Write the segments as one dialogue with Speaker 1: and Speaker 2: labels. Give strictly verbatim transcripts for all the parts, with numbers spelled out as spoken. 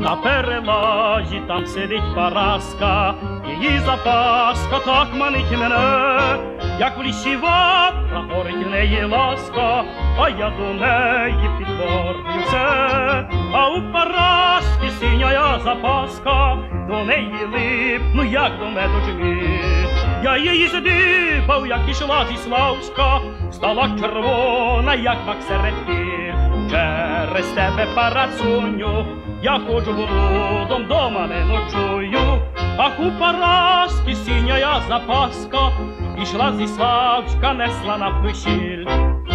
Speaker 1: На перелазі там сидить Параска, її запаска так манить мене, як в лісі ватра горить в неї ласка, а я до неї підборюю все. А у Параски синяя запаска, до неї липну, як до медочки. Я її здибав, як ішла зі Славська, стала червона, як мак серед гір. Через тебе, Парасуню, я ходжу голодом, дома не ночую. Ах, у Параски синяя запаска, ішла зі Славська, несла на весіль.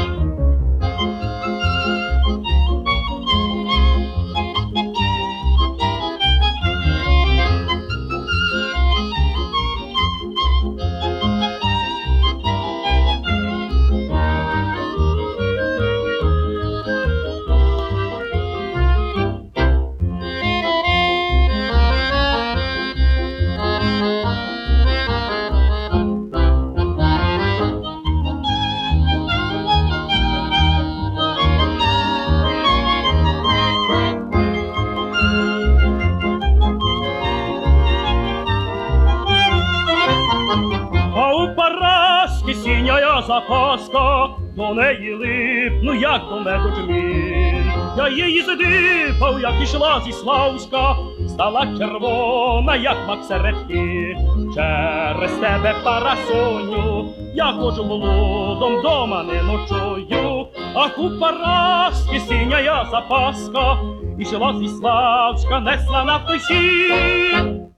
Speaker 1: Синяя запаска, до неї липну, як до медочмін. Я її здибав, як ішла зі Славська, стала червона, як мак серед гір. Через тебе, Парасуню, я ходжу голодом, дома не ночую. Ах, у Параски синяя запаска, ішла зі Славська, несла на весіль.